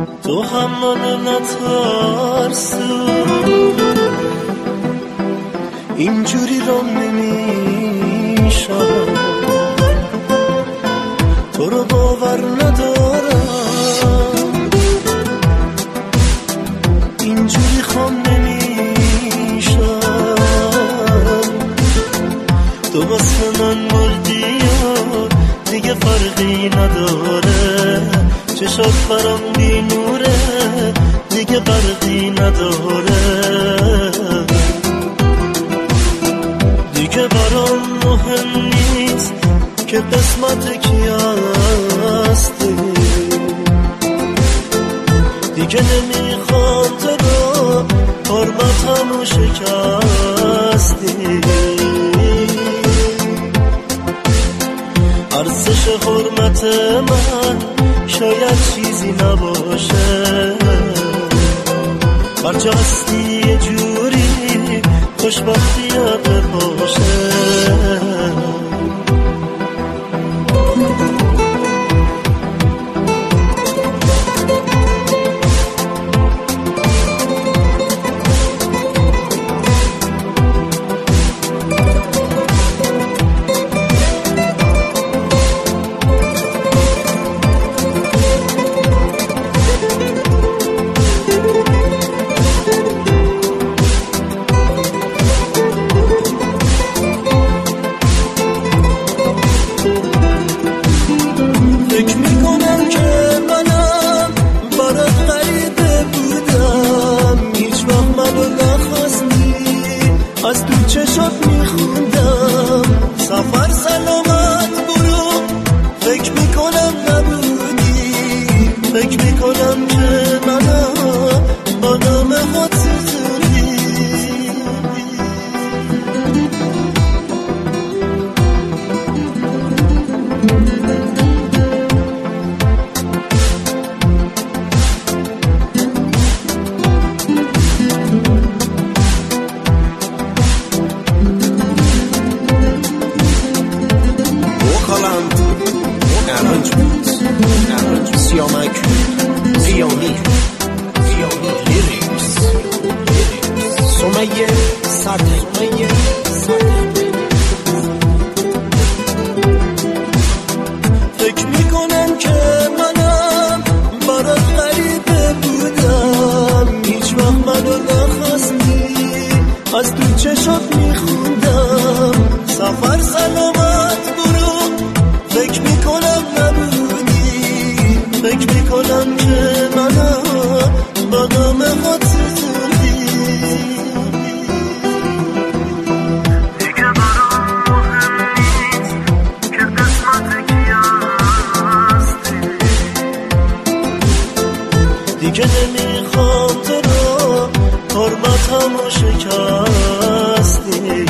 تو هم منو نترسو، اینجوری رو نمیشم، تو رو باور ندارم، اینجوری خام نمیشم، تو واسه من مردی و دیگه فرقی نداره، چشات برام بی نوره دیگه برقی نداره، دیگه برام مهم نیست که قسمت کی هستی، دیگه نمیخوام تو رو، حرمتمو شکستی، ارزش حرمت من شاید چیزی نباشه، هرجا هستی یه جوری خوشبختیت بپاشه. از تو چشات میخوندم سفر سلامت برو، فکر میکنم نبودی، فکر میکنم که منم آدم خود سوزونی، Siamak, Zioni, lyrics, Somaye, Sade, فکر میکنم که منم برات غریبه بودم، هیچ وقت منو نخواستی، از تو چشات میخوندم سفر سلامت برو، فکر میکنم نبودی، فکر میکنم که منم آدم خود سوزوندی، دیگه برام مهم نیست که قسمت کی هستی، دیگه نمیخوام تو رو، حرمتمو شکستی،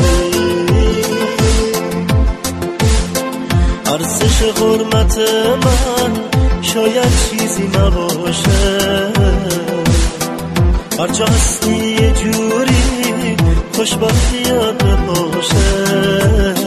ارزش حرمت من شاید چیزی نباشه، هرجا هستی یه جوری خوشبختیت بپاشه.